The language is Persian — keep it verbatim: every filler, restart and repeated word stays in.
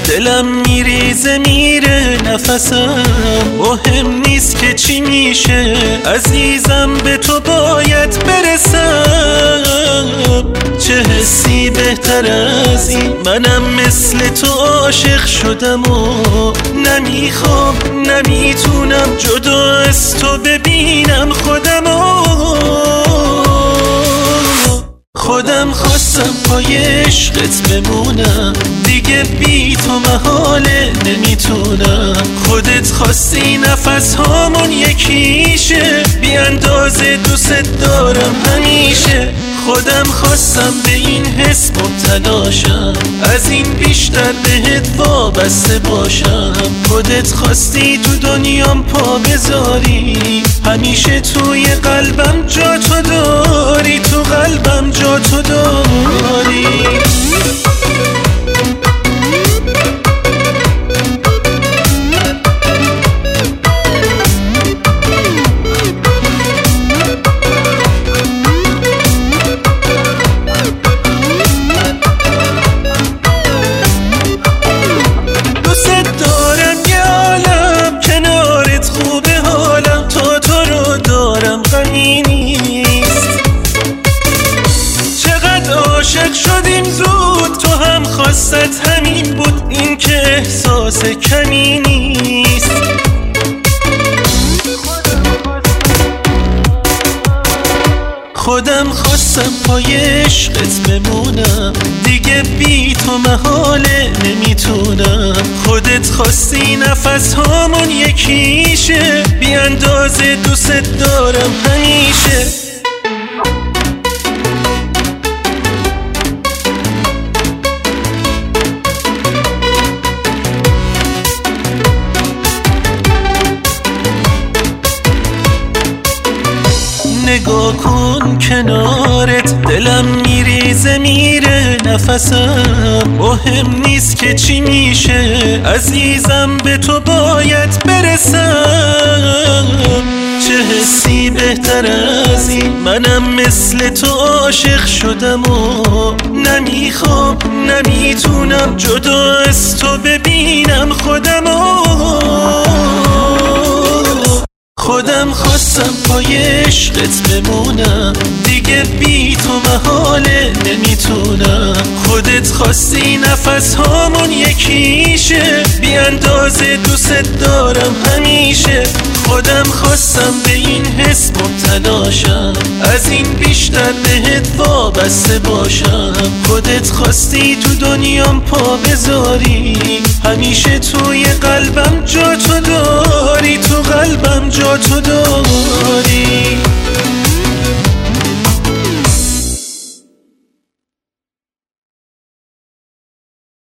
دلم میریزه میره نفسم، مهم نیست که چی میشه عزیزم، به تو باید برسم. چه حسی بهتر از این، منم مثل تو عاشق شدم و نمیخوام نمیتونم جدا از تو ببینم خودم و خودم خواستم پای عشقت بمونم، دیگه بی تو محاله نمیتونم. خودت خواستی نفس هامون یکیشه، بی اندازه دوست دارم همیشه. خودم خواستم به این حس مبتلاشم، از این بیشتر بهت وابسته باشم. خودت خواستی تو دنیام پا بذاری، همیشه توی قلبم جا تو داری، تو قلبم جا تو داری. عاشق شدیم زود، تو هم خواستت همین بود، این که احساس کمی نیست. خودم خواستم پای عشقت بمونم، دیگه بی تو محاله نمیتونم. خودت خواستی نفس هامون یکیشه، بی اندازه دوست دارم همیشه. نگاه کن کنارت، دلم میریزه میره نفسم، مهم نیست که چی میشه عزیزم، به تو باید برسم. چه حسی بهتر از این، منم مثل تو عاشق شدم و نمیخوام نمیتونم جدا از تو ببینم خودم و خودم خواستم پای عشقت بمونم، دیگه بی تو محاله نمیتونم. خودت خواستی نفس هامون یکیشه، بی اندازه دوست دارم همیشه. خودم خواستم به این حس مبتلاشم، از این بیشتر بهت وابسته باشم. خودت خواستی تو دنیام پا بذاری، همیشه توی قلبم جا تو داری، تو قلبم جا تو داری.